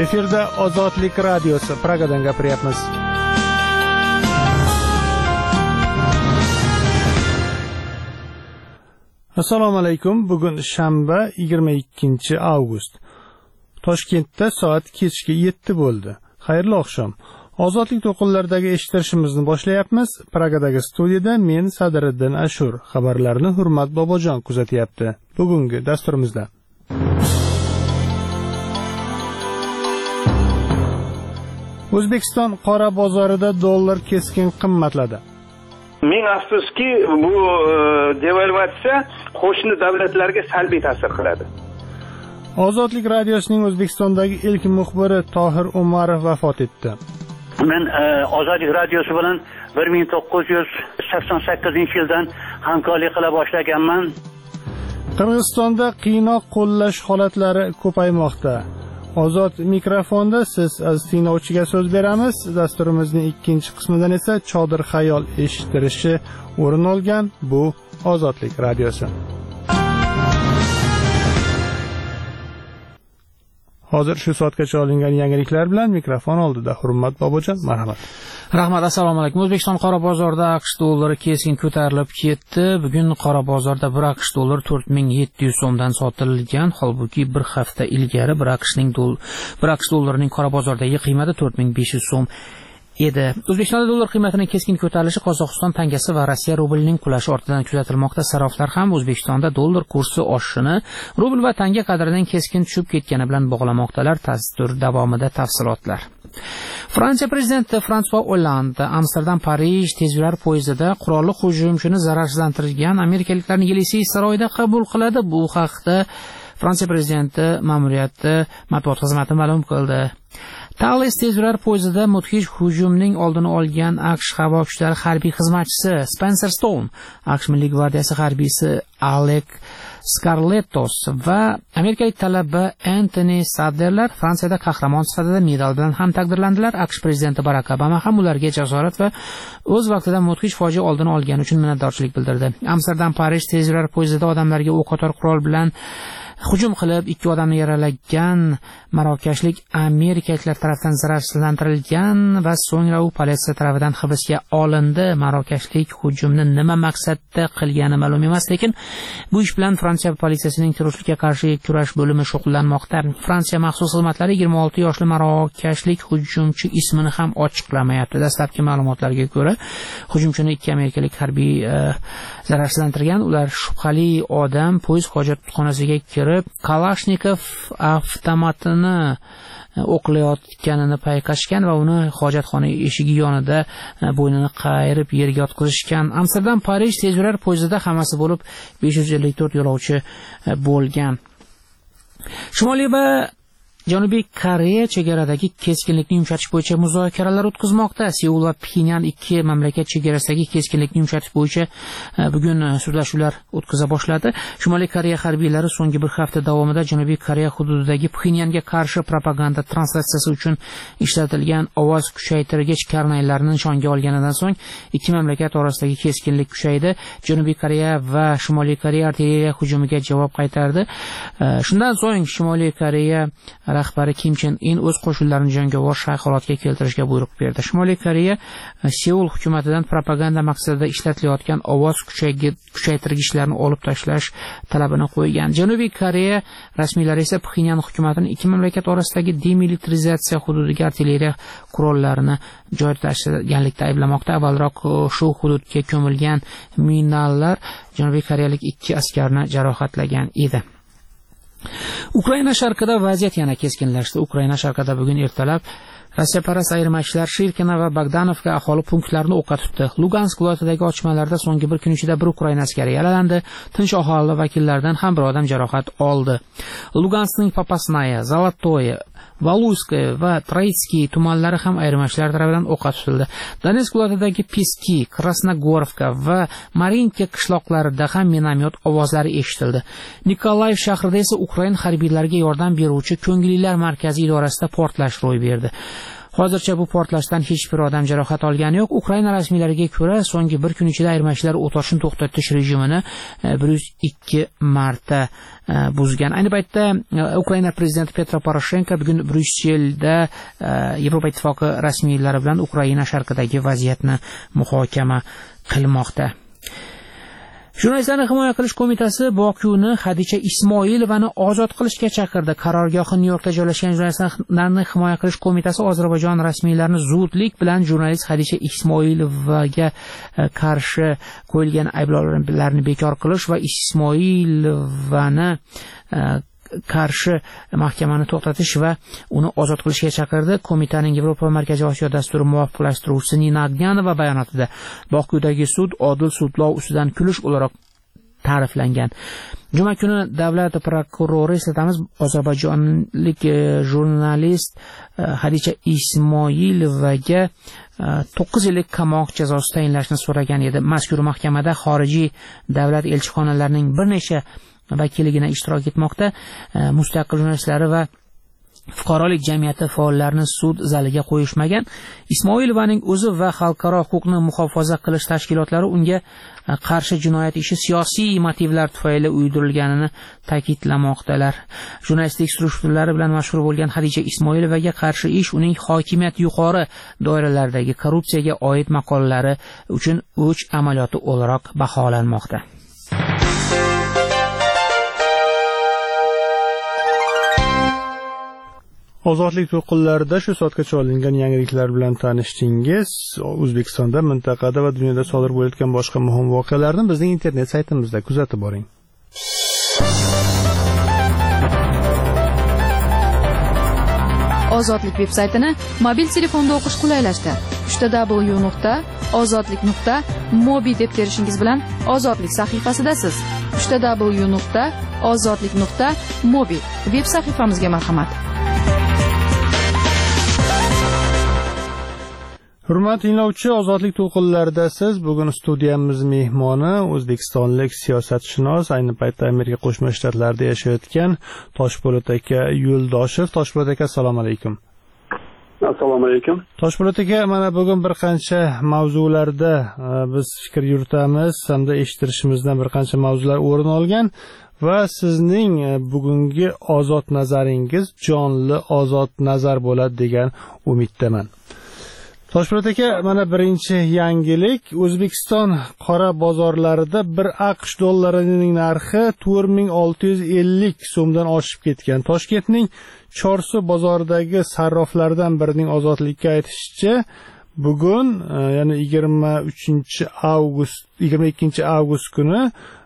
Efirda Ozodlik radiosi Pragadan gapiryapmiz. Assalomu alaykum. Bugun shanba 22 avgust. Toshkentda soat kechki 7 bo'ldi. Xayrli oqshom. Ozodlik to'lqinlaridagi eshittirishimizni boshlayapmiz. Pragadagi studiyada men Sadiriddin Ashur. Xabarlarni Hurmat Bobojon kuzatyapti. Bugungi dasturimizda O'zbekiston qora bozorida dollar keskin qimmatladi. Ming afsuski, bu devalvatsiya qo'shni davlatlarga salbiy ta'sir qiladi. Ozodlik radiosining O'zbekistondagi ilk muxbiri Tohir Umarov vafot etdi. Men Ozodlik radiosi bilan 1988-yildan hamkorlik qila boshlaganman. Qirg'izistonda qiynoq qo'llash holatlari ko'paymoqda. Ozod mikrofonda siz aziz tinglovchiga so'z beramiz. Dasturimizning ikkinchi qismidan esa chodir xayol eshittirishi o'rin olgan. Bu Ozodlik radiosi. Hozir shu soatgacha olingan yangiliklar bilan mikrofon oldida Hurmat Bobojon, marhamat. Rahmat, assalomu alaykum. O'zbekiston qora bozorida AQSh dollari keskin ko'tarilib ketdi. Bugun qora bozorda 1 AQSh dollari 4700 so'mdan sotilgan, holbuki bir hafta ilgari 1 AQSh dollarining qora bozordagi qiymati 4500 so'm edi. O'zbekistonda dollar qiymatining keskin ko'tarilishi Qozog'iston tangasi va Rossiya rublining qulashi ortidan kuzatilmoqda. Saroflar ham O'zbekistonda dollar kursi oshishini rubl va tanga qadrining keskin tushib ketgani bilan bog'lamoqdalar. Tasdir davomida tafsilotlar. Fransiya prezidenti François Hollande Amsterdam-Parij tezyurar poyezdida qurolli hujumchini zararsizlantirgan amerikaliklarni Yelisiy saroyida qabul qiladi. Bu haqda Fransiya prezidenti ma'muriyati matbuot xizmati ma'lum qildi. Thales tezyurar poyezdida mudhish hujumning oldini olgan AQSh havo kuchlari harbiy xizmatchisi Spencer Stone, AQSh Milliy gvardiyasi harbiysi Alec Scarlettos va amerikalik talaba Anthony Sadlerlar Fransiyada qahramon sifatida medal bilan ham taqdirlandilar. AQSh prezidenti Barack Obama ham ularga jasorat va o'z vaqtida mudhish fojia oldini olgani uchun minnatdorchilik bildirdi. Amsterdam-Parij tezyurar poyezdida odamlarga o'qotar qurol bilan hujum qilib 2 odamni yaralagan marokashlik amerikaliklar tomonidan zararsizlantirilgan va so'ngra u politsiya tomonidan hibsga olindi. Marokashlik hujumni nima maqsadda qilgani ma'lum emas, lekin bu ish bilan Fransiya politsiyasining terrorchilikka qarshi kurash bo'limi shug'ullanmoqda. Fransiya maxsus xizmatlari 26 yoshli marokashlik hujumchi ismini ham ochiqlamayapti. Dastlabki ma'lumotlarga ko'ra, hujumchini 2 amerikalik harbiy zararsizlantirgan. Ular shubhali odam poyezd hojatxonasiga kirib Kalashnikov avtomatini o'qlayotganini payqashgan va uni hojatxona eshigi yonida bo'ynini qayirib yerga yotqizishgan. Amsterdam-Parij tezyurar poyezdida hammasi bo'lib 554 yo'lovchi bo'lgan. Shimoliy va Janubiy Koreya chegaradagi keskinlikni yumshatish bo'yicha muzokaralar o'tkazmoqda. Seul va Pxenyan ikki mamlakat chegarasidagi keskinlikni yumshatish bo'yicha bugun so'zlashuvlar o'tkaza boshladi. Shimoliy Koreya harbiylari so'nggi bir hafta davomida Janubiy Koreya hududidagi Pxenyanga qarshi propaganda translyatsiyasi uchun ishlatilgan ovoz kuchaytirgich karnaylarni nishonga olganidan so'ng ikki mamlakat orasidagi keskinlik kuchaydi. Janubiy Koreya va Shimoliy Koreya artilleriya hujumiga javob qaytardi. Shundan so'ng Shimoliy Koreya rahbari Kim Chen In o'z qo'shinlarini jangovar holatga keltirishga buyruq berdi. Shimoliy Koreya Seul hukumatidan propaganda maqsadida ishlatilayotgan ovoz kuchaytirgichlarni olib tashlash talabini qo'ygan. Janubiy Koreya rasmiylari esa Pxenyan hukumatini ikki mamlakat orasidagi demilitarizatsiya hududiga artilleriya qurollarini joylashtirganlikda ayblamoqda. Avvalroq shu hududga ko'milgan minalar Janubiy koreyalik 2 askarni jarohatlagan edi. Ukraina sharqida vaziyat yana keskinlashdi. Ukraina sharqida bugun ertalab Rossiyaparast ayirmachilar Shirkina va Bogdanovka aholi punktlarini o'qqa tutdi. Lugansk viloyatidagi otishmalarda so'nggi bir kun ichida bir Ukraina askari yaralandi. Tinch aholi vakillaridan ham bir odam jarohat oldi. Luganskning Popasnaya, Zolotoye, Valuskaya va Troitskiy tumanlari ham ayirmachilar tomonidan o'qqa tutildi. Donetsk viloyatidagi Piski, Krasnogorovka va Marinka qishloqlarida ham minomyot ovozlari eshitildi. Nikolayev shahrida esa Ukraina harbiylariga yordam beruvchi ko'ngillilar markazi idorasida portlash ro'y berdi. Hozircha bu portlashdan hech bir odam jarohat olgani yo'q. Ukraina rasmiylariga ko'ra, so'nggi bir kun ichida ayirmachilar o't ochishni to'xtatish rejimini 102 marta buzgan. Ayni paytda Ukraina prezidenti Petro Poroshenko bugun Bryusselda Yevropa Ittifoqi rasmiylari bilan Ukraina sharqidagi vaziyatni muhokama qilmoqda. Jurnalistlarni himoya qilish qo'mitasi Bokuni Xadicha Ismoilovani ozod qilishga chaqirdi. Qarorgohi Nyu-Yorkda joylashgan jurnalistlarni himoya qilish qo'mitasi Ozarbayjon rasmiylarini zudlik bilan jurnalist Xadicha Ismoilovaga qarshi qo'yilgan ayblovlarni bekor qilish va Ismoilovani qarshi mahkamani to'xtatish va uni ozod qilishga chaqirdi. Qo'mitaning Yevropa Markaziy Osiyo dasturi muvofiqlashtiruvchisi Nina Agyanova bayonotida Bokudagi sud odil sudlov ustidan kulish o'laroq ta'riflangan. Juma kuni davlat prokurori eslatamiz, ozarbayjonlik jurnalist Xadicha Ismoilovaga 9 yillik qamoq jazosi tayinlashni so'ragan edi. Mazkur mahkamada xorijiy davlat elchixonalarining bir necha vakiligina ishtirok etmoqda. Mustaqil jurnalistlari va fuqarolik jamiyati faollarini sud zaliga qo'yishmagan. Ismoilovaning o'zi va xalqaro huquqni muhofaza qilish tashkilotlari unga qarshi jinoyat ishi siyosiy motivlar tufayli uydirilganini ta'kidlamoqdalar. Jurnalistlik strukturalari bilan mashhur bo'lgan Xadicha Ismoilovaga qarshi ish uning hokimiyat yuqori doiralardagi korrupsiyaga oid maqolalari uchun o'ch amaliyoti o'laroq baholanmoqda. Ozodlik to'lqinlarida shu soatgacha olingan yangiliklar bilan tanishdingiz. O'zbekistonda, mintaqada va dunyoda sodir bo'layotgan boshqa muhim voqealarni bizning internet saytimizda kuzatib boring. Ozodlik veb-saytini mobil telefonda o'qish qulaylashdi. www.ozodlik.mobi deb terishingiz bilan Ozodlik sahifasidasiz. www.ozodlik.mobi veb sahifamizga marhamat. Hurmatli tinglovchi, Ozodlik to'lqinlarida siz bugun studiyamiz mehmoni o'zbekistonlik siyosatshunos, ayni paytda Amerika Qo'shma Shtatlarida yashayotgan Toshpo'lat aka Yo'ldoshev. Toshpo'lat aka, assalomu alaykum. Assalomu alaykum. Toshpo'lat aka, mana bugun bir qancha mavzularda biz fikr yuritamiz hamda eshittirishimizdan bir qancha mavzular o'rin olgan va sizning bugungi ozod nazaringiz jonli ozod nazar bo'ladi degan umiddaman. Toshpo'lat aka, mana birinchi yangilik, O'zbekiston qora bozorlarida bir AQSh dollarining narxi 4650 so'mdan oshib ketgan. Toshkentning Chorsu bozoridagi sarroflardan birining ozodlikka aytishicha, bugun, ya'ni 22 avgust kuni